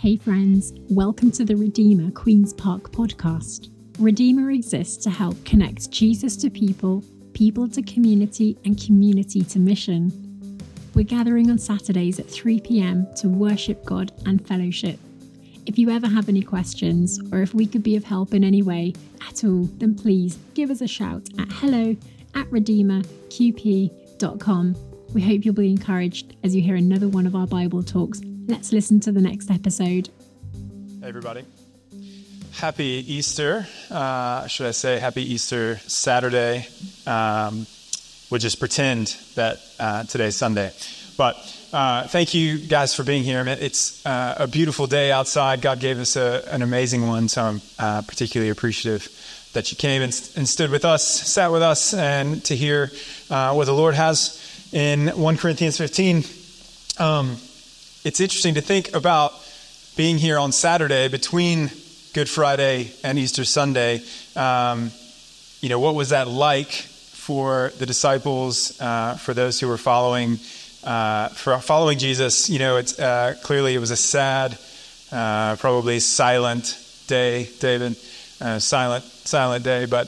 Hey friends, welcome to the Redeemer Queen's Park podcast. Redeemer exists to help connect Jesus to people, people to community, and community to mission. We're gathering on Saturdays at 3 p.m. to worship God and fellowship. If you ever have any questions, or if we could be of help in any way at all, then please give us a shout at hello@redeemerqp.com. We hope you'll be encouraged as you hear another one of our Bible talks. Let's listen to the next episode. Hey everybody. Happy Easter. Should I say happy Easter Saturday? We'll just pretend that today's Sunday. But thank you guys for being here. It's a beautiful day outside. God gave us an amazing one, so I'm particularly appreciative that you came and stood with us, sat with us, and to hear what the Lord has in 1 Corinthians 15. It's interesting to think about being here on Saturday between Good Friday and Easter Sunday. What was that like for the disciples, for those who were following Jesus? It's clearly it was a sad, probably silent day, David. Silent day, but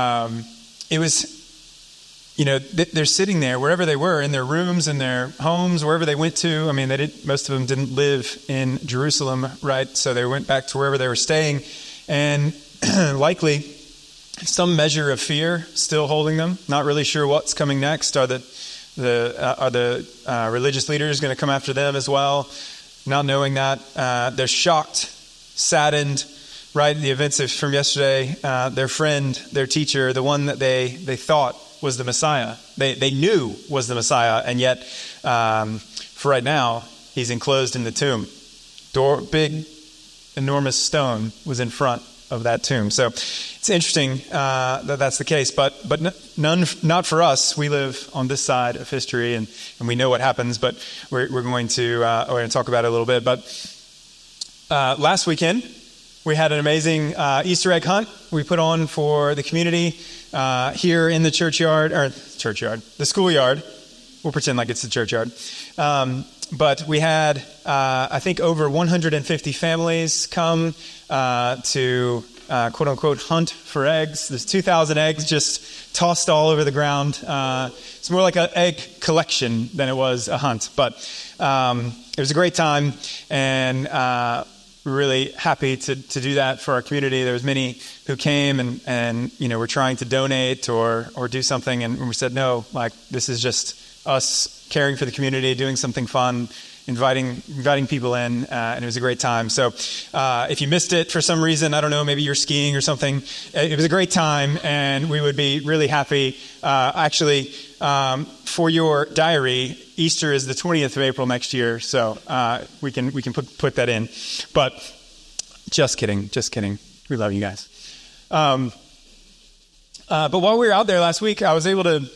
it was. They're sitting there wherever they were, in their rooms, in their homes, wherever they went to. I mean, most of them didn't live in Jerusalem, right? So they went back to wherever they were staying, and likely some measure of fear still holding them. Not really sure what's coming next. Are the religious leaders going to come after them as well? Not knowing that, they're shocked, saddened. Right, the events from yesterday. Their friend, their teacher, the one that they thought was the Messiah, they knew was the Messiah, and yet for right now, he's enclosed in the tomb. Big, enormous stone was in front of that tomb. So it's interesting that that's the case, but not for us. We live on this side of history, and we know what happens. But we're going to talk about it a little bit. But last weekend, we had an amazing Easter egg hunt we put on for the community here in the the schoolyard. We'll pretend like it's the churchyard. But we had, I think, over 150 families come to, quote unquote, hunt for eggs. There's 2,000 eggs just tossed all over the ground. It's more like an egg collection than it was a hunt. But it was a great time, and we're really happy to do that for our community. There was many who came and were trying to donate or do something, and we said no. Like, this is just us caring for the community, doing something fun, inviting people in, and it was a great time. So if you missed it for some reason, I don't know, maybe you're skiing or something, it was a great time, and we would be really happy. For your diary, Easter is the 20th of April next year, so we can put that in. But just kidding. We love you guys. But while we were out there last week, I was able to.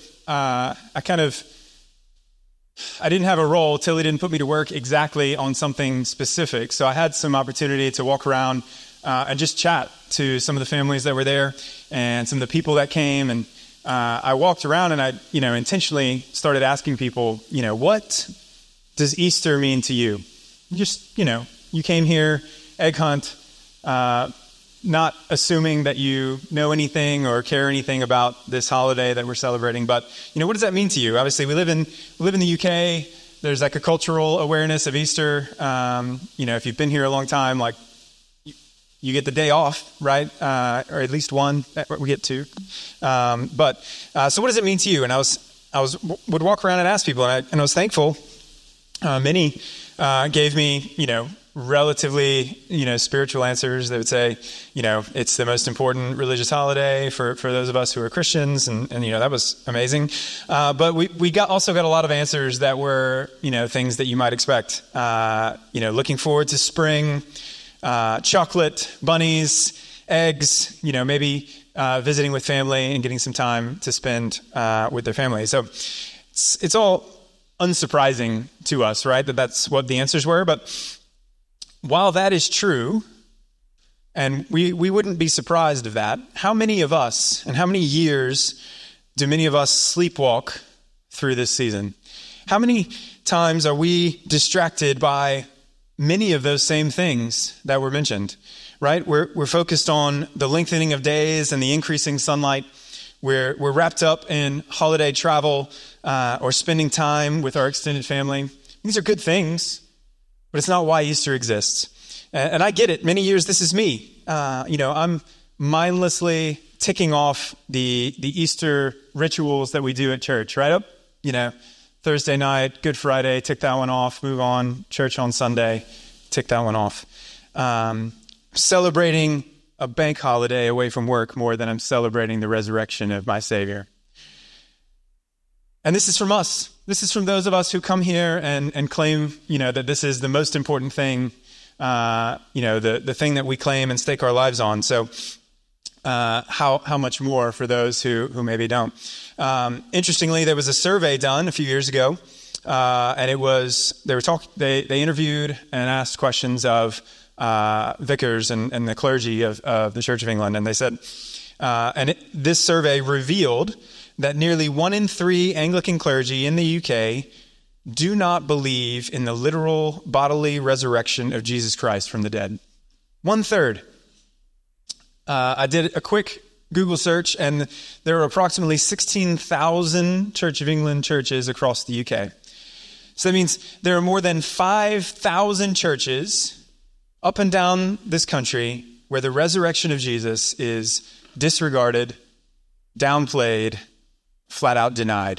I didn't have a role. Tilly didn't put me to work exactly on something specific, so I had some opportunity to walk around and just chat to some of the families that were there and some of the people that came. And I walked around and I, intentionally started asking people, what does Easter mean to you? Just, you came here, egg hunt, not assuming that you know anything or care anything about this holiday that we're celebrating, but what does that mean to you? Obviously, we live in the UK. There's like a cultural awareness of Easter. If you've been here a long time, like you get the day off, right? Or at least one. We get two. So what does it mean to you? And I would walk around and ask people, and I was thankful. Many gave me, relatively, spiritual answers. They would say, it's the most important religious holiday for those of us who are Christians, and that was amazing. But we also got a lot of answers that were, things that you might expect. Looking forward to spring, chocolate, bunnies, eggs, maybe visiting with family and getting some time to spend with their family. So it's all unsurprising to us, right? That's what the answers were. But while that is true, and we wouldn't be surprised of that, how many of us and how many years do many of us sleepwalk through this season? How many times are we distracted by many of those same things that were mentioned, right? We're focused on the lengthening of days and the increasing sunlight. We're wrapped up in holiday travel or spending time with our extended family. These are good things, but it's not why Easter exists. And I get it. Many years, this is me. I'm mindlessly ticking off the Easter rituals that we do at church, right? Thursday night, Good Friday, tick that one off, move on, church on Sunday, tick that one off. Celebrating a bank holiday away from work more than I'm celebrating the resurrection of my Savior. And this is from us. This is from those of us who come here and claim, that this is the most important thing, the thing that we claim and stake our lives on. So how much more for those who maybe don't. Interestingly, there was a survey done a few years ago, and they interviewed and asked questions of vicars and the clergy of the Church of England, and they said, this survey revealed that nearly 1 in 3 Anglican clergy in the UK do not believe in the literal bodily resurrection of Jesus Christ from the dead. 1/3. I did a quick Google search, and there are approximately 16,000 Church of England churches across the UK. So that means there are more than 5,000 churches up and down this country where the resurrection of Jesus is disregarded, downplayed, flat out denied.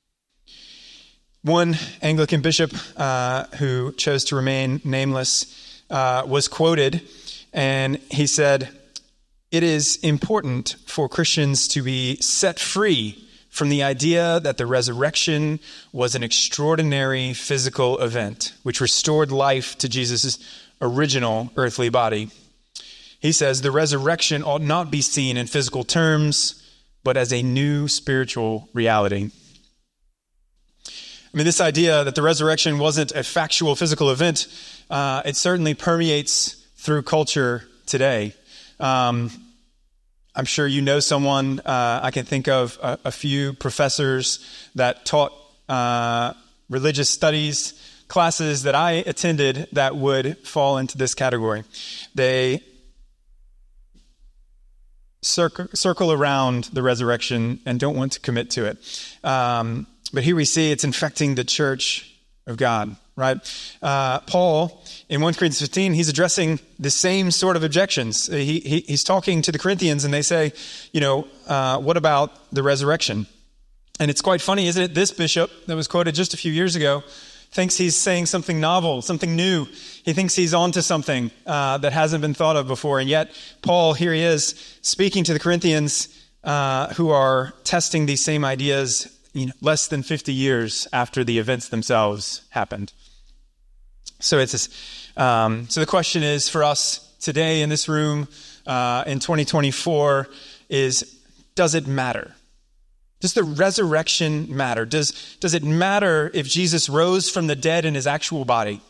One Anglican bishop who chose to remain nameless was quoted, and he said, "It is important for Christians to be set free from the idea that the resurrection was an extraordinary physical event which restored life to Jesus' original earthly body." He says, "The resurrection ought not be seen in physical terms, but as a new spiritual reality." I mean, this idea that the resurrection wasn't a factual physical event, it certainly permeates through culture today. I'm sure you know someone. I can think of a few professors that taught religious studies classes that I attended that would fall into this category. They circle around the resurrection and don't want to commit to it. But here we see it's infecting the church of God, right? Paul, in 1 Corinthians 15, he's addressing the same sort of objections. He's talking to the Corinthians, and they say, what about the resurrection? And it's quite funny, isn't it? This bishop that was quoted just a few years ago thinks he's saying something novel, something new. He thinks he's onto something that hasn't been thought of before. And yet, Paul, here he is, speaking to the Corinthians who are testing these same ideas less than 50 years after the events themselves happened. So so the question is for us today in this room in 2024 is, does it matter? Does the resurrection matter? Does it matter if Jesus rose from the dead in his actual body?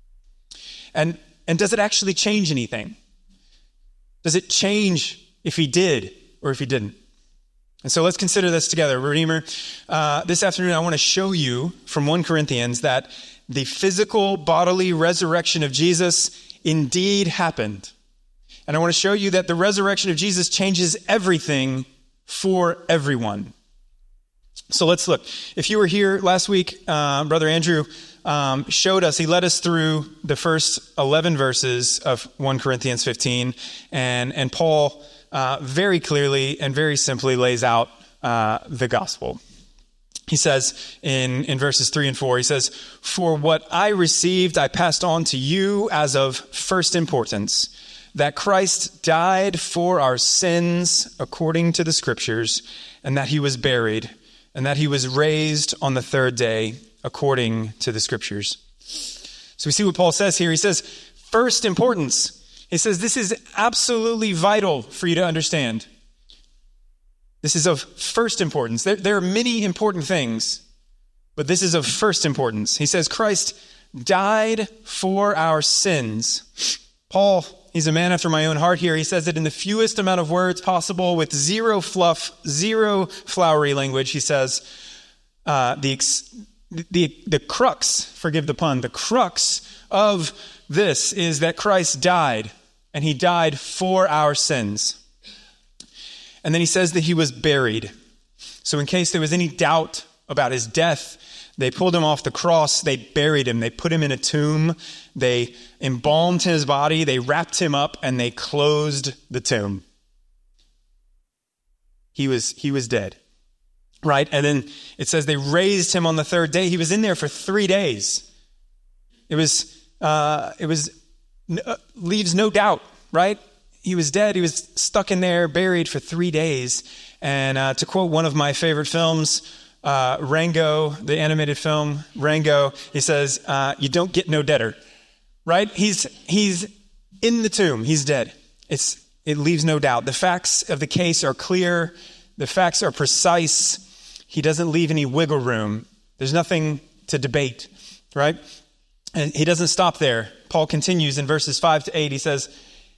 And does it actually change anything? Does it change if he did or if he didn't? And so let's consider this together. Redeemer, this afternoon I want to show you from 1 Corinthians that the physical bodily resurrection of Jesus indeed happened. And I want to show you that the resurrection of Jesus changes everything for everyone. So let's look. If you were here last week, Brother Andrew showed us, he led us through the first 11 verses of 1 Corinthians 15, and Paul very clearly and very simply lays out the gospel. He says in verses 3 and 4, he says, "For what I received I passed on to you as of first importance, that Christ died for our sins according to the Scriptures, and that he was buried, and that he was raised on the third day according to the Scriptures." So we see what Paul says here. He says, first importance. He says, this is absolutely vital for you to understand. This is of first importance. There are many important things, but this is of first importance. He says, Christ died for our sins. Paul, he's a man after my own heart here. He says it in the fewest amount of words possible with zero fluff, zero flowery language. He says, the the crux, forgive the pun, the crux of this is that Christ died, and he died for our sins. And then he says that he was buried. So in case there was any doubt about his death, they pulled him off the cross, they buried him, they put him in a tomb, they embalmed his body, they wrapped him up, and they closed the tomb. He was dead, right? And then it says they raised him on the third day. He was in there for 3 days. It leaves no doubt, right? He was dead. He was stuck in there, buried for 3 days. And to quote one of my favorite films, Rango, the animated film, Rango, he says, you don't get no deader, right? He's in the tomb. He's dead. It leaves no doubt. The facts of the case are clear. The facts are precise. He doesn't leave any wiggle room. There's nothing to debate, right? And he doesn't stop there. Paul continues in verses 5-8. He says,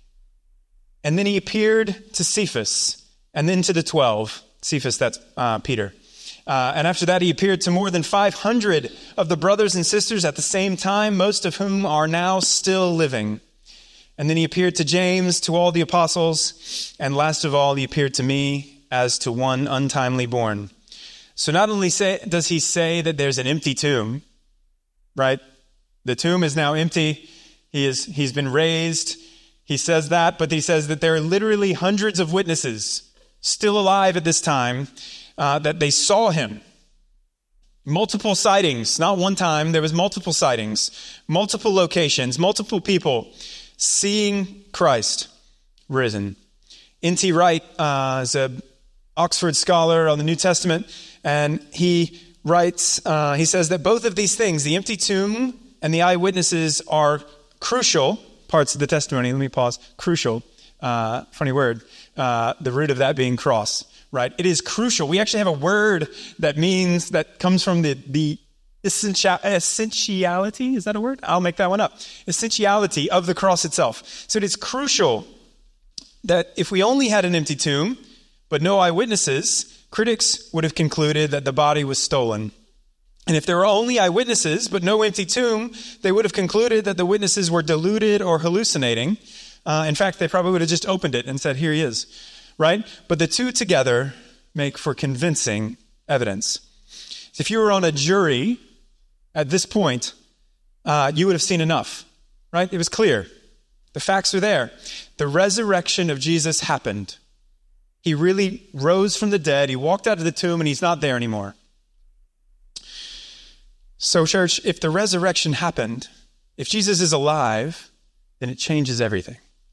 and then he appeared to Cephas, and then to the 12. Cephas, that's Peter. And after that, he appeared to more than 500 of the brothers and sisters at the same time, most of whom are now still living. And then he appeared to James, to all the apostles, and last of all, he appeared to me as to one untimely born. So not only does he say that there's an empty tomb, right? The tomb is now empty. He's been raised. He says that, but he says that there are literally hundreds of witnesses still alive at this time that they saw him. Multiple sightings, not one time. There was multiple sightings, multiple locations, multiple people seeing Christ risen. N.T. Wright is an Oxford scholar on the New Testament, and he writes, he says that both of these things, the empty tomb and the eyewitnesses, are crucial parts of the testimony. Let me pause. Crucial. Funny word. The root of that being cross, right? It is crucial. We actually have a word that comes from the essentiality. Is that a word? I'll make that one up. Essentiality of the cross itself. So it is crucial that if we only had an empty tomb, but no eyewitnesses, critics would have concluded that the body was stolen. And if there were only eyewitnesses, but no empty tomb, they would have concluded that the witnesses were deluded or hallucinating. In fact, they probably would have just opened it and said, here he is, right? But the two together make for convincing evidence. So if you were on a jury at this point, you would have seen enough, right? It was clear. The facts are there. The resurrection of Jesus happened. He really rose from the dead. He walked out of the tomb and he's not there anymore. So, church, if the resurrection happened, if Jesus is alive, then it changes everything.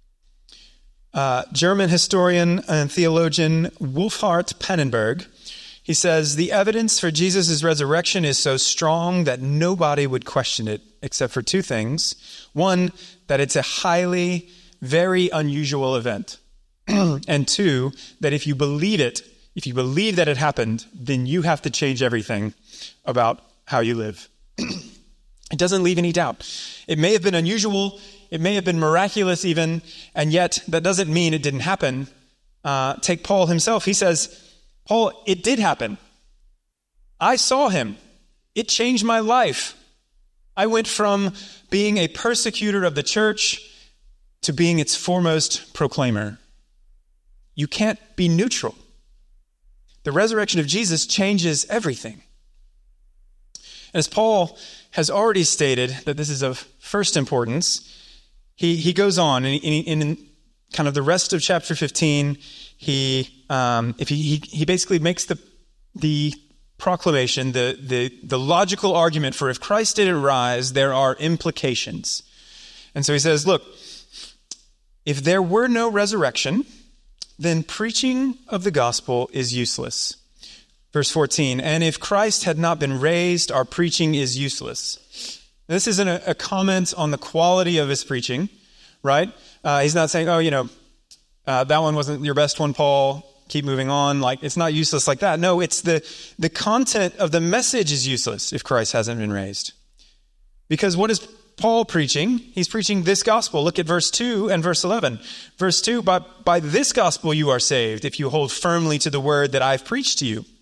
German historian and theologian Wolfhart Pannenberg, he says, the evidence for Jesus' resurrection is so strong that nobody would question it except for two things. One, that it's a highly, very unusual event. And two, that if you believe that it happened, then you have to change everything about how you live. It doesn't leave any doubt. It may have been unusual, it may have been miraculous even, and yet that doesn't mean it didn't happen. Take Paul himself. He says, Paul, it did happen. I saw him. It changed my life. I went from being a persecutor of the church to being its foremost proclaimer. You can't be neutral. The resurrection of Jesus changes everything. As Paul has already stated that this is of first importance, he goes on and in kind of the rest of chapter 15, he basically makes the proclamation, the logical argument for if Christ didn't rise, there are implications. And so he says, look, if there were no resurrection, then preaching of the gospel is useless. Verse 14, and if Christ had not been raised, our preaching is useless. This isn't a comment on the quality of his preaching, right? He's not saying, that one wasn't your best one, Paul. Keep moving on. Like, it's not useless like that. No, it's the content of the message is useless if Christ hasn't been raised. Because what is Paul preaching? He's preaching this gospel. Look at verse 2 and verse 11. Verse 2, by this gospel you are saved if you hold firmly to the word that I've preached to you.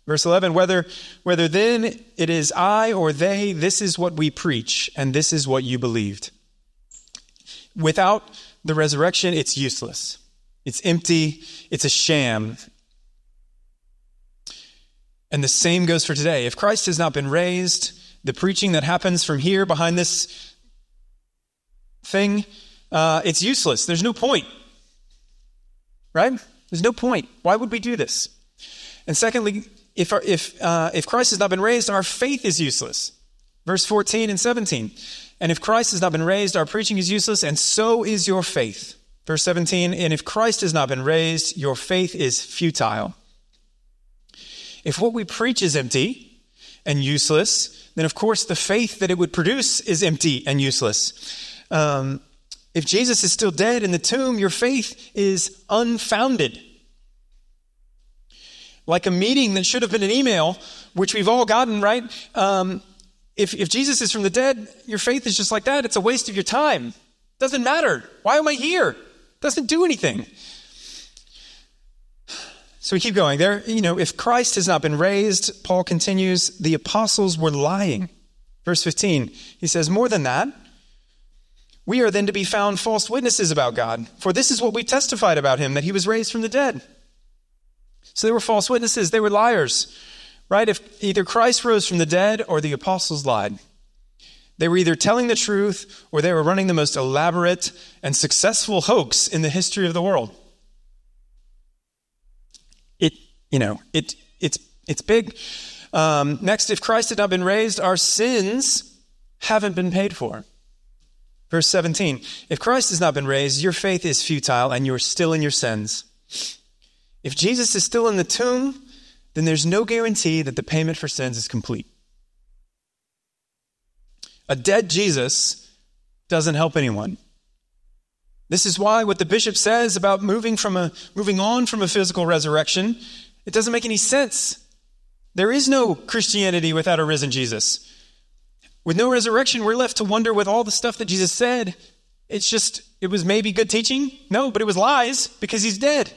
Verse 11, whether then it is I or they, this is what we preach, and this is what you believed. Without the resurrection, it's useless. It's empty. It's a sham. And the same goes for today. If Christ has not been raised, the preaching that happens from here behind this thing, it's useless. There's no point. Right? There's no point. Why would we do this? And secondly, if Christ has not been raised, our faith is useless. Verse 14 and 17. And if Christ has not been raised, our preaching is useless, and so is your faith. Verse 17, and if Christ has not been raised, your faith is futile. If what we preach is empty and useless, then of course the faith that it would produce is empty and useless. If Jesus is still dead in the tomb, your faith is unfounded. Like a meeting that should have been an email, which we've all gotten, right? If Jesus is from the dead, your faith is just like that. It's a waste of your time. Doesn't matter. Why am I here? Doesn't do anything. So we keep going there. If Christ has not been raised, Paul continues, the apostles were lying. Verse 15, he says, more than that, we are then to be found false witnesses about God. For this is what we testified about him, that he was raised from the dead. So they were false witnesses. They were liars, right? If either Christ rose from the dead or the apostles lied. They were either telling the truth or they were running the most elaborate and successful hoax in the history of the world. It's big. Next, if Christ had not been raised, our sins haven't been paid for. Verse 17, if Christ has not been raised, your faith is futile and you're still in your sins. If Jesus is still in the tomb, then there's no guarantee that the payment for sins is complete. A dead Jesus doesn't help anyone. This is why what the bishop says about moving on from a physical resurrection, it doesn't make any sense. There is no Christianity without a risen Jesus. With no resurrection, we're left to wonder with all the stuff that Jesus said. It was maybe good teaching? No, but it was lies because he's dead.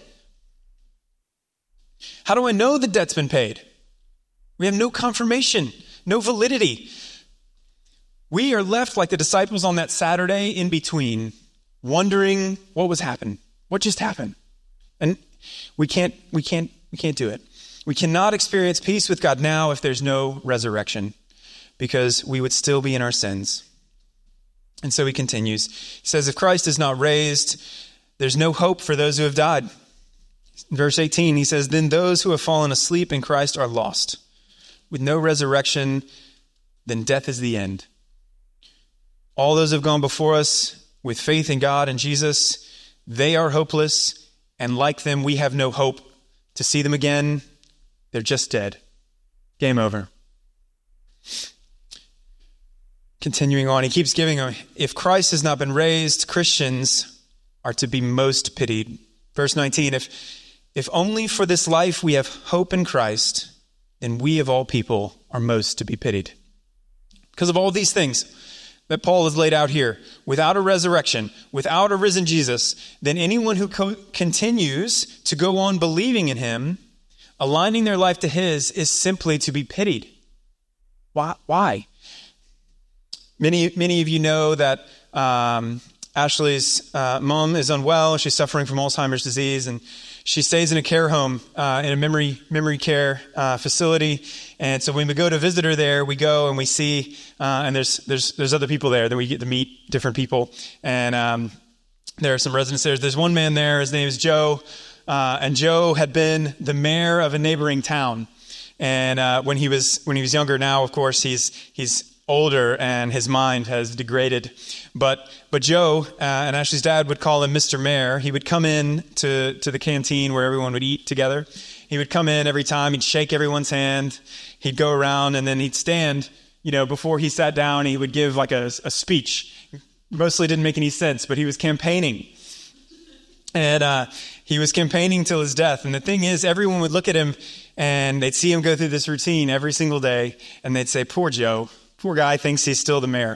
How do I know the debt's been paid? We have no confirmation, no validity. We are left like the disciples on that Saturday in between, wondering what was happening, what just happened. And we can't do it. We cannot experience peace with God now if there's no resurrection, because we would still be in our sins. And so he continues. He says, if Christ is not raised, there's no hope for those who have died. In verse 18, he says, then those who have fallen asleep in Christ are lost. With no resurrection, then death is the end. All those who have gone before us with faith in God and Jesus, they are hopeless, and like them, we have no hope to see them again. They're just dead. Game over. Continuing on, he keeps giving them, if Christ has not been raised, Christians are to be most pitied. Verse 19, if only for this life we have hope in Christ, then we of all people are most to be pitied. Because of all these things that Paul has laid out here, without a resurrection, without a risen Jesus, then anyone who continues to go on believing in him, aligning their life to his, is simply to be pitied. Why? Many of you know that Ashley's mom is unwell. She's suffering from Alzheimer's disease, and she stays in a care home, in a memory care facility. And so when we go to visit her there, we go and we see, and there's other people there that we get to meet different people. And there are some residents there. There's one man there. His name is Joe, and Joe had been the mayor of a neighboring town. And when he was younger, now of course he's older and his mind has degraded. But Joe and Ashley's dad would call him Mr. Mayor. He would come in to the canteen where everyone would eat together. He would come in every time. He'd shake everyone's hand. He'd go around and then he'd stand, before he sat down, he would give like a speech. Mostly didn't make any sense, but he was campaigning. And he was campaigning till his death. And the thing is, everyone would look at him and they'd see him go through this routine every single day. And they'd say, poor Joe. Poor guy thinks he's still the mayor.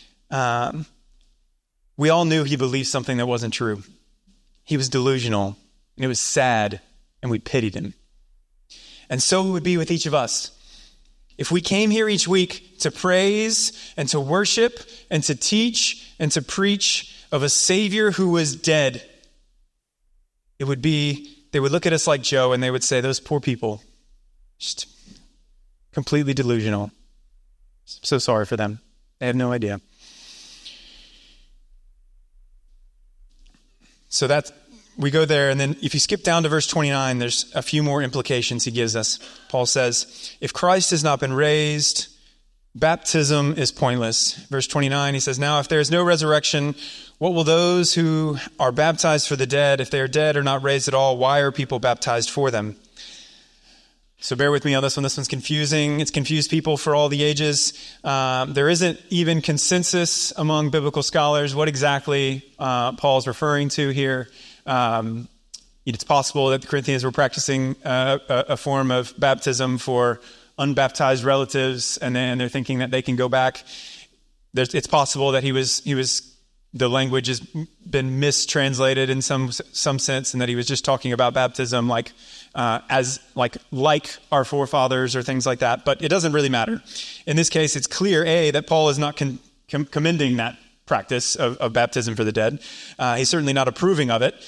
We all knew he believed something that wasn't true. He was delusional. It was sad, and we pitied him. And so it would be with each of us. If we came here each week to praise and to worship and to teach and to preach of a Savior who was dead, they would look at us like Joe and they would say, those poor people, just completely delusional. So sorry for them. They have no idea. So we go there, and then if you skip down to verse 29, there's a few more implications he gives us. Paul says, if Christ has not been raised, baptism is pointless. Verse 29, he says, now if there is no resurrection, what will those who are baptized for the dead, if they are dead or not raised at all, why are people baptized for them? So bear with me on this one. This one's confusing. It's confused people for all the ages. There isn't even consensus among biblical scholars what exactly Paul's referring to here. It's possible that the Corinthians were practicing a form of baptism for unbaptized relatives, and they're thinking that they can go back. It's possible that the language has been mistranslated in some sense, and that he was just talking about baptism like our forefathers or things like that. But it doesn't really matter. In this case, it's clear, that Paul is not commending that practice of baptism for the dead. He's certainly not approving of it,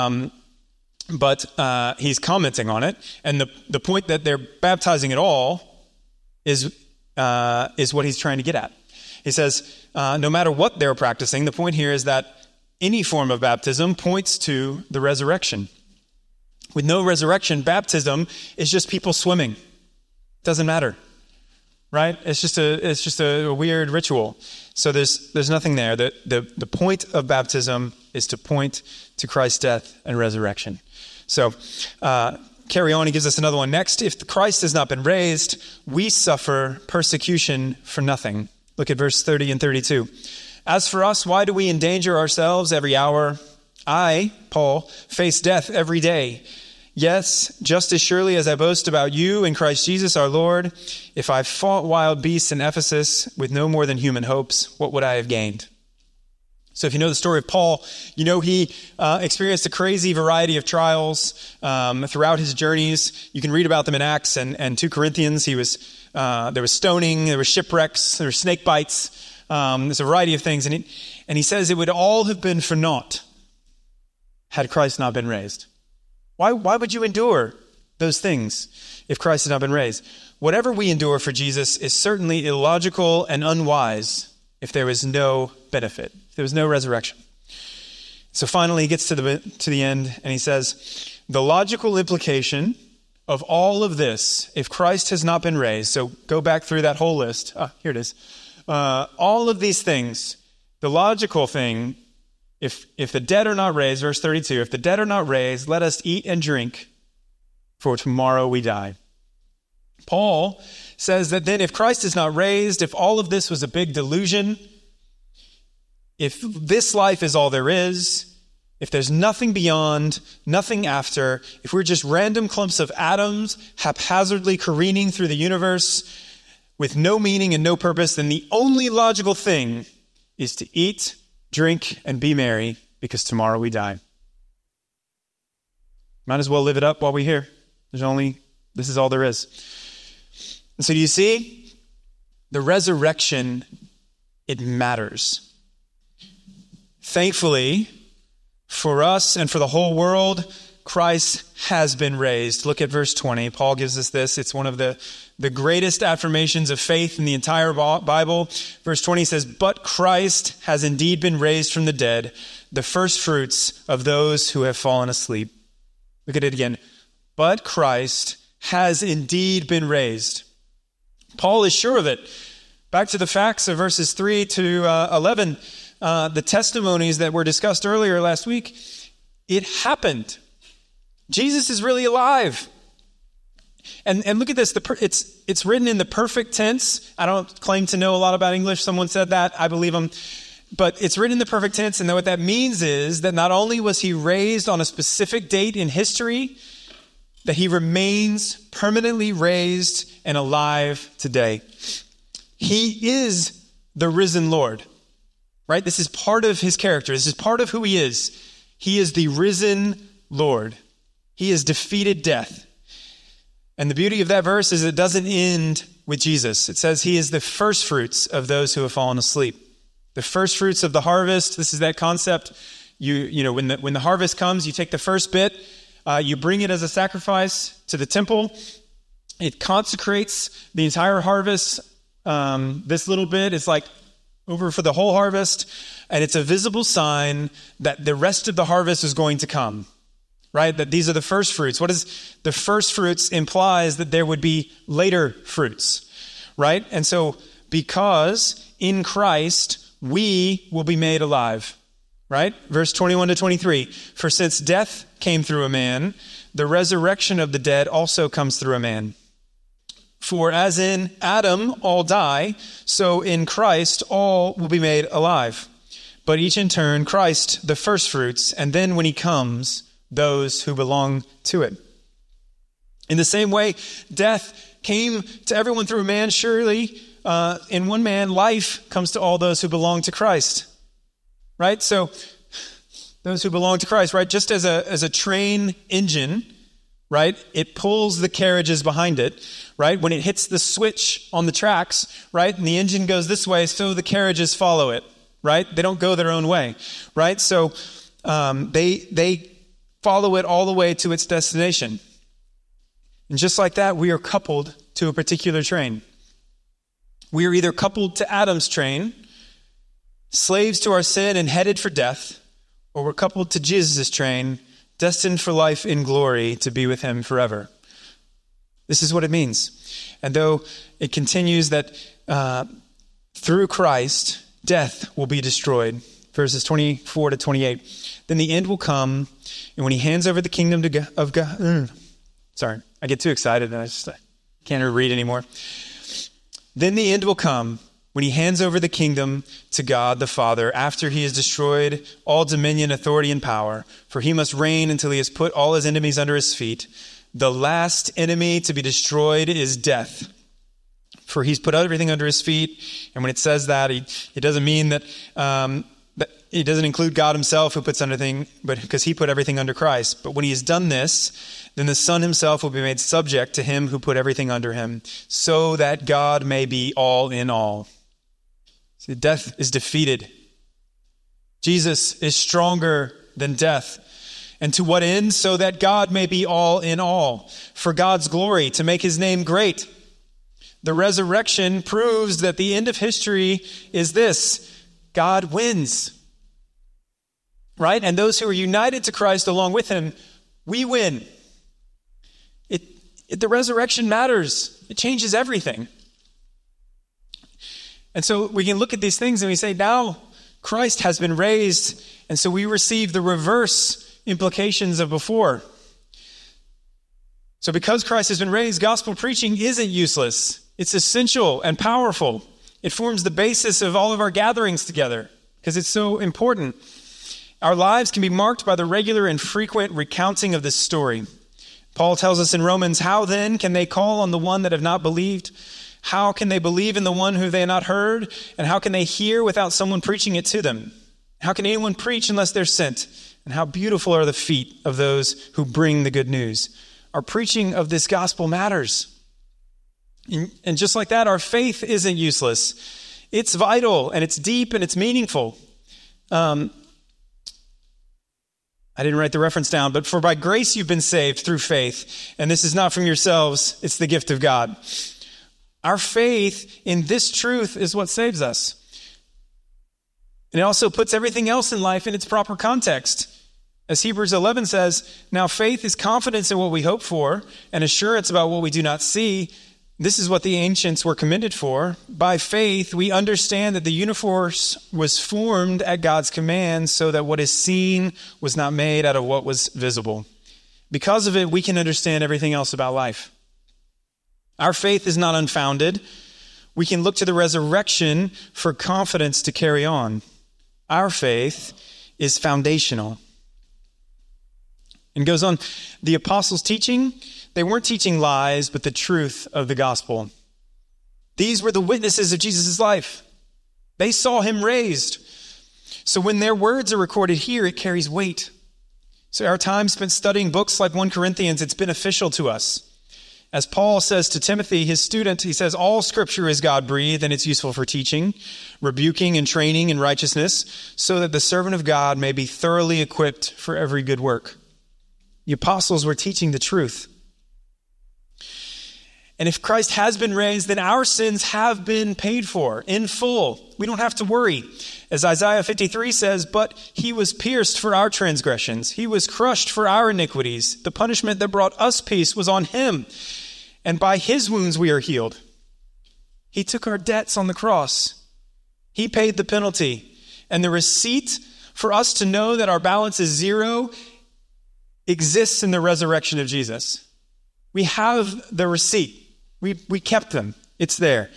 but he's commenting on it. And the point that they're baptizing at all is what he's trying to get at. He says, no matter what they're practicing, the point here is that any form of baptism points to the resurrection. With no resurrection, baptism is just people swimming. It doesn't matter, right? It's just a weird ritual. So there's nothing there. The point of baptism is to point to Christ's death and resurrection. So carry on. He gives us another one. Next, if Christ has not been raised, we suffer persecution for nothing. Look at verse 30 and 32. As for us, why do we endanger ourselves every hour? I, Paul, face death every day. Yes, just as surely as I boast about you in Christ Jesus our Lord, if I fought wild beasts in Ephesus with no more than human hopes, what would I have gained? So if you know the story of Paul, you know he experienced a crazy variety of trials throughout his journeys. You can read about them in Acts and 2 Corinthians. There was stoning, there were shipwrecks, there were snake bites. There's a variety of things. And he says it would all have been for naught had Christ not been raised. Why would you endure those things if Christ had not been raised? Whatever we endure for Jesus is certainly illogical and unwise if there was no benefit, if there was no resurrection. So finally he gets to the end and he says, the logical implication of all of this, if Christ has not been raised, so go back through that whole list. Here it is. All of these things, the logical thing, if the dead are not raised, verse 32, if the dead are not raised, let us eat and drink, for tomorrow we die. Paul says that then if Christ is not raised, if all of this was a big delusion, if this life is all there is, if there's nothing beyond, nothing after, if we're just random clumps of atoms haphazardly careening through the universe with no meaning and no purpose, then the only logical thing is to eat, drink, and be merry, because tomorrow we die. Might as well live it up while we're here. This is all there is. And so do you see? The resurrection, it matters. Thankfully, for us and for the whole world, Christ has been raised. Look at verse 20. Paul gives us this. It's one of the greatest affirmations of faith in the entire Bible. Verse 20 says, but Christ has indeed been raised from the dead, the first fruits of those who have fallen asleep. Look at it again. But Christ has indeed been raised. Paul is sure of it. Back to the facts of verses 3 to 11. The testimonies that were discussed earlier last week, it happened. Jesus is really alive. And look at this. It's written in the perfect tense. I don't claim to know a lot about English. Someone said that. I believe them. But it's written in the perfect tense. And what that means is that not only was he raised on a specific date in history, that he remains permanently raised and alive today. He is the risen Lord. Right? This is part of his character. This is part of who he is. He is the risen Lord. He has defeated death. And the beauty of that verse is it doesn't end with Jesus. It says he is the first fruits of those who have fallen asleep. The first fruits of the harvest. This is that concept. You know, when the harvest comes, you take the first bit, you bring it as a sacrifice to the temple. It consecrates the entire harvest. This little bit is like over for the whole harvest, and it's a visible sign that the rest of the harvest is going to come. Right? That these are the first fruits. What is the first fruits implies that there would be later fruits. Right? And so because in Christ we will be made alive. Right? Verse 21 to 23. For since death came through a man, the resurrection of the dead also comes through a man. For as in Adam all die, so in Christ all will be made alive. But each in turn, Christ the first fruits, and then when he comes, those who belong to it. In the same way, death came to everyone through a man. Surely, in one man, life comes to all those who belong to Christ. Right? So, those who belong to Christ, right? Just as a train engine, right? It pulls the carriages behind it, right? When it hits the switch on the tracks, right? And the engine goes this way, so the carriages follow it, right? They don't go their own way, right? So, they follow it all the way to its destination. And just like that, we are coupled to a particular train. We are either coupled to Adam's train, slaves to our sin and headed for death, or we're coupled to Jesus' train, destined for life in glory to be with him forever. This is what it means. And though it continues that through Christ, death will be destroyed, verses 24 to 28, then the end will come, and when he hands over the kingdom of God, sorry, I get too excited and I can't read anymore. Then the end will come when he hands over the kingdom to God the Father after he has destroyed all dominion, authority, and power. For he must reign until he has put all his enemies under his feet. The last enemy to be destroyed is death. For he's put everything under his feet. And when it says that, it doesn't mean that it doesn't include God himself who puts everything, but because he put everything under Christ. But when he has done this, then the Son himself will be made subject to him who put everything under him, so that God may be all in all. See, death is defeated. Jesus is stronger than death. And to what end? So that God may be all in all, for God's glory, to make his name great. The resurrection proves that the end of history is this: God wins. Right? And those who are united to Christ along with him, we win. The resurrection matters. It changes everything. And so we can look at these things and we say, now Christ has been raised, and so we receive the reverse implications of before. So because Christ has been raised, gospel preaching isn't useless. It's essential and powerful. It forms the basis of all of our gatherings together because it's so important. Our lives can be marked by the regular and frequent recounting of this story. Paul tells us in Romans, how then can they call on the one that have not believed? How can they believe in the one who they have not heard? And how can they hear without someone preaching it to them? How can anyone preach unless they're sent? And how beautiful are the feet of those who bring the good news. Our preaching of this gospel matters. And just like that, our faith isn't useless. It's vital, and it's deep, and it's meaningful. I didn't write the reference down, but for by grace you've been saved through faith, and this is not from yourselves, it's the gift of God. Our faith in this truth is what saves us. And it also puts everything else in life in its proper context. As Hebrews 11 says, now faith is confidence in what we hope for and assurance about what we do not see. This is what the ancients were commended for. By faith, we understand that the universe was formed at God's command so that what is seen was not made out of what was visible. Because of it, we can understand everything else about life. Our faith is not unfounded. We can look to the resurrection for confidence to carry on. Our faith is foundational. And goes on, the apostles' teaching, they weren't teaching lies, but the truth of the gospel. These were the witnesses of Jesus' life. They saw him raised. So when their words are recorded here, it carries weight. So our time spent studying books like 1 Corinthians, it's beneficial to us. As Paul says to Timothy, his student, he says, all scripture is God-breathed and it's useful for teaching, rebuking, and training in righteousness, so that the servant of God may be thoroughly equipped for every good work. The apostles were teaching the truth. And if Christ has been raised, then our sins have been paid for in full. We don't have to worry. As Isaiah 53 says, but he was pierced for our transgressions. He was crushed for our iniquities. The punishment that brought us peace was on him, and by his wounds we are healed. He took our debts on the cross. He paid the penalty. And the receipt for us to know that our balance is zero exists in the resurrection of Jesus. We have the receipt. We kept them. It's there.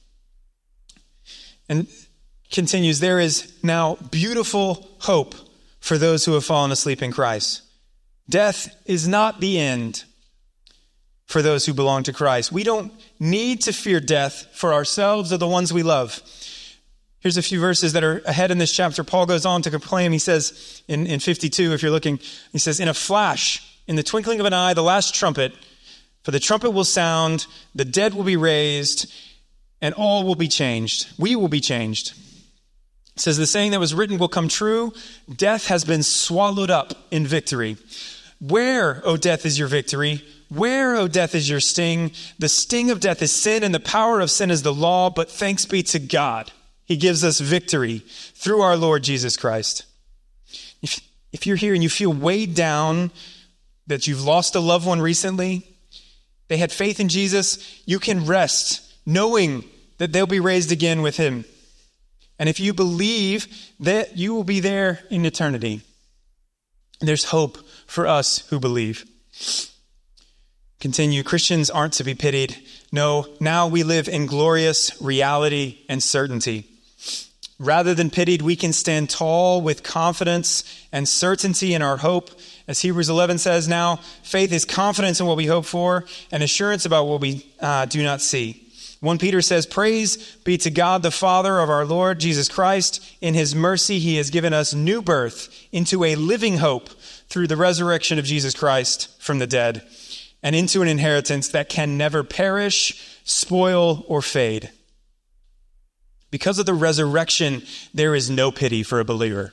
And continues, there is now beautiful hope for those who have fallen asleep in Christ. Death is not the end for those who belong to Christ. We don't need to fear death for ourselves or the ones we love. Here's a few verses that are ahead in this chapter. Paul goes on to proclaim, he says in 52, if you're looking, he says, in a flash, in the twinkling of an eye, the last trumpet, for the trumpet will sound, the dead will be raised, and all will be changed. We will be changed. It says the saying that was written will come true. Death has been swallowed up in victory. Where, O death, is your victory? Where, O death, is your sting? The sting of death is sin, and the power of sin is the law, but thanks be to God. He gives us victory through our Lord Jesus Christ. If you're here and you feel weighed down, that you've lost a loved one recently, they had faith in Jesus, you can rest knowing that they'll be raised again with him. And if you believe that you will be there in eternity, there's hope for us who believe. Continue, Christians aren't to be pitied. No, now we live in glorious reality and certainty. Rather than pitied, we can stand tall with confidence and certainty in our hope. As Hebrews 11 says now, faith is confidence in what we hope for and assurance about what we do not see. 1 Peter says, praise be to God, the Father of our Lord Jesus Christ. In his mercy, he has given us new birth into a living hope through the resurrection of Jesus Christ from the dead, and into an inheritance that can never perish, spoil, or fade. Because of the resurrection, there is no pity for a believer.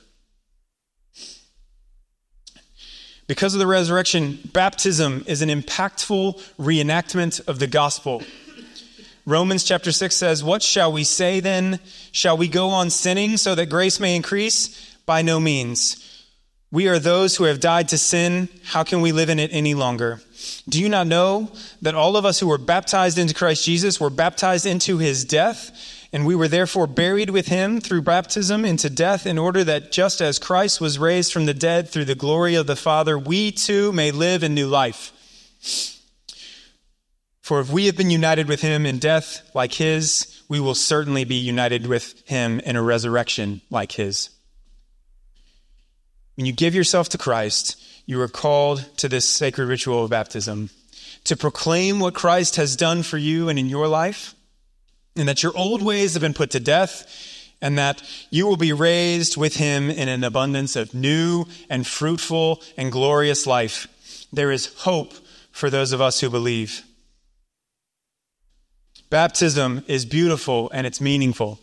Because of the resurrection, baptism is an impactful reenactment of the gospel. Romans chapter 6 says, what shall we say then? Shall we go on sinning so that grace may increase? By no means. We are those who have died to sin. How can we live in it any longer? Do you not know that all of us who were baptized into Christ Jesus were baptized into his death? And we were therefore buried with him through baptism into death, in order that just as Christ was raised from the dead through the glory of the Father, we too may live in new life. For if we have been united with him in death like his, we will certainly be united with him in a resurrection like his. When you give yourself to Christ, you are called to this sacred ritual of baptism to proclaim what Christ has done for you and in your life, and that your old ways have been put to death, and that you will be raised with him in an abundance of new and fruitful and glorious life. There is hope for those of us who believe. Baptism is beautiful and it's meaningful.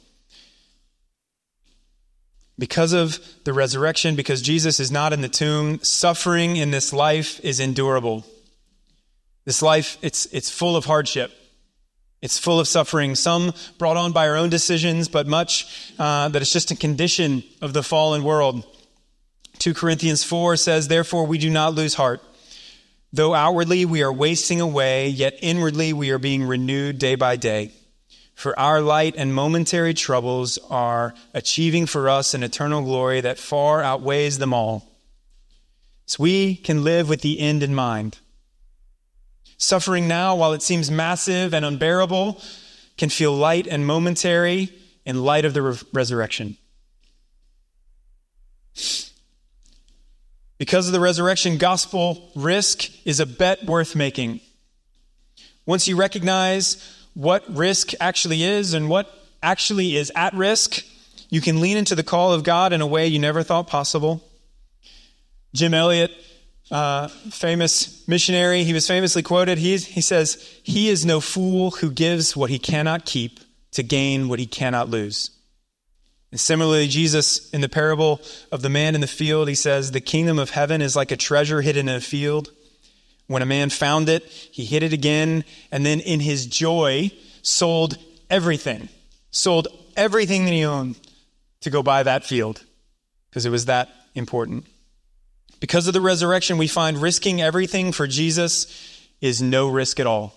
Because of the resurrection, because Jesus is not in the tomb, suffering in this life is endurable. This life, it's full of hardship. It's full of suffering, some brought on by our own decisions, but much that is just a condition of the fallen world. 2 Corinthians 4 says, therefore we do not lose heart. Though outwardly we are wasting away, yet inwardly we are being renewed day by day. For our light and momentary troubles are achieving for us an eternal glory that far outweighs them all. So we can live with the end in mind. Suffering now, while it seems massive and unbearable, can feel light and momentary in light of the resurrection. Because of the resurrection, gospel risk is a bet worth making. Once you recognize what risk actually is and what actually is at risk, you can lean into the call of God in a way you never thought possible. Jim Elliot famous missionary. He was famously quoted. He says, "He is no fool who gives what he cannot keep to gain what he cannot lose." And similarly, Jesus, in the parable of the man in the field, he says, "The kingdom of heaven is like a treasure hidden in a field. When a man found it, he hid it again, and then in his joy sold everything that he owned to go buy that field because it was that important." Because of the resurrection, we find risking everything for Jesus is no risk at all.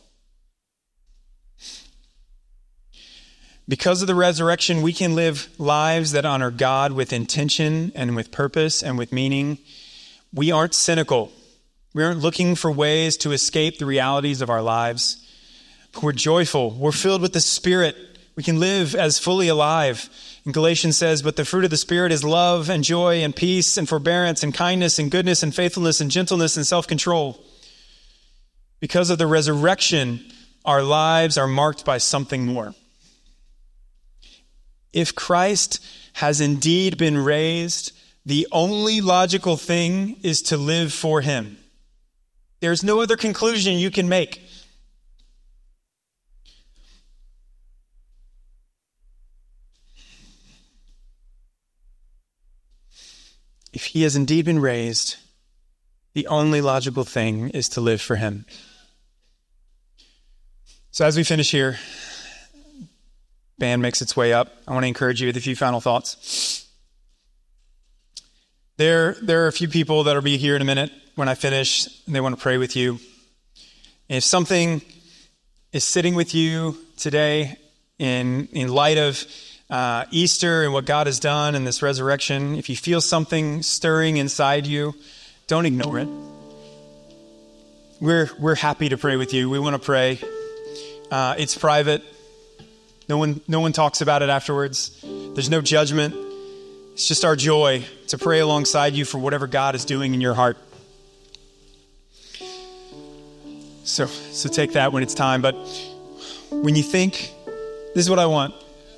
Because of the resurrection, we can live lives that honor God with intention and with purpose and with meaning. We aren't cynical. We aren't looking for ways to escape the realities of our lives. But we're joyful. We're filled with the Spirit. We can live as fully alive. And Galatians says, "But the fruit of the Spirit is love and joy and peace and forbearance and kindness and goodness and faithfulness and gentleness and self-control." Because of the resurrection, our lives are marked by something more. If Christ has indeed been raised, the only logical thing is to live for him. There's no other conclusion you can make. If he has indeed been raised, the only logical thing is to live for him. So as we finish here, band makes its way up. I want to encourage you with a few final thoughts. There are a few people that will be here in a minute when I finish, and they want to pray with you. And if something is sitting with you today in light of Easter and what God has done and this resurrection, if you feel something stirring inside you, don't ignore it. We're happy to pray with you. We want to pray. It's private. No one talks about it afterwards. There's no judgment. It's just our joy to pray alongside you for whatever God is doing in your heart. So take that when it's time. But when you think, this is what I want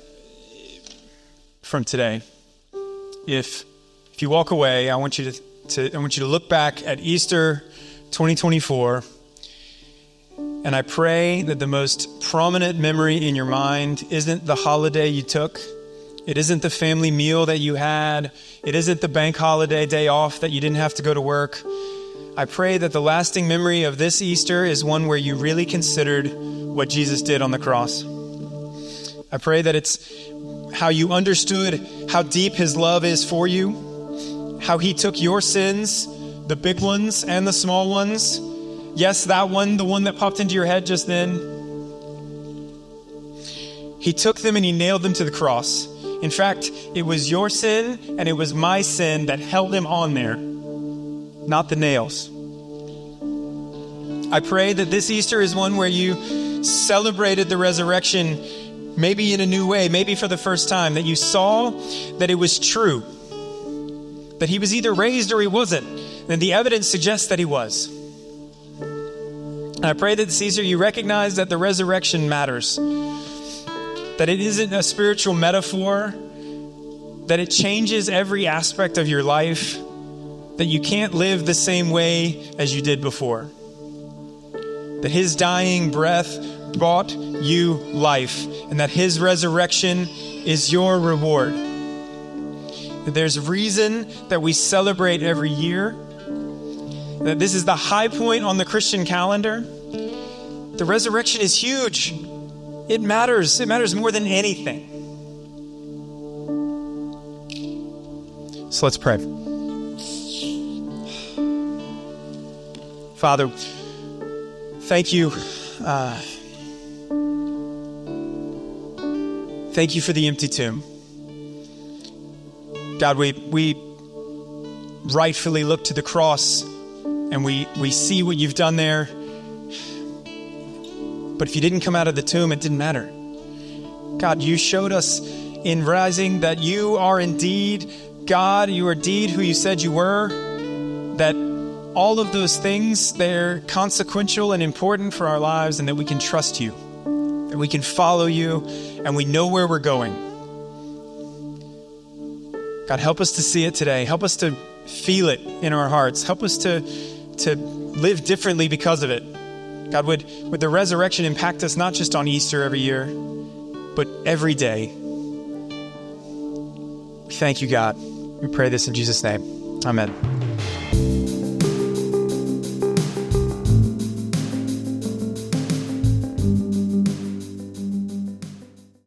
from today. If you walk away, I want you to look back at Easter 2024. And I pray that the most prominent memory in your mind isn't the holiday you took. It isn't the family meal that you had. It isn't the bank holiday day off that you didn't have to go to work. I pray that the lasting memory of this Easter is one where you really considered what Jesus did on the cross. I pray that it's how you understood how deep his love is for you, how he took your sins, the big ones and the small ones. Yes, that one, the one that popped into your head just then. He took them and he nailed them to the cross. In fact, it was your sin and it was my sin that held him on there, not the nails. I pray that this Easter is one where you celebrated the resurrection, maybe in a new way, maybe for the first time, that you saw that it was true, that he was either raised or he wasn't, and the evidence suggests that he was. And I pray that this Easter you recognize that the resurrection matters, that it isn't a spiritual metaphor, that it changes every aspect of your life, that you can't live the same way as you did before, that his dying breath brought you life, and that his resurrection is your reward. That there's reason that we celebrate every year, that this is the high point on the Christian calendar. The resurrection is huge. It matters. It matters more than anything. So let's pray. Father, thank you. Thank you for the empty tomb. God, we rightfully look to the cross and we see what you've done there. But if you didn't come out of the tomb, it didn't matter. God, you showed us in rising that you are indeed God. You are indeed who you said you were. That all of those things, they're consequential and important for our lives, and that we can trust you, that we can follow you, and we know where we're going. God, help us to see it today. Help us to feel it in our hearts. Help us to to live differently because of it. God, would the resurrection impact us not just on Easter every year, but every day. We thank you, God. We pray this in Jesus' name. Amen.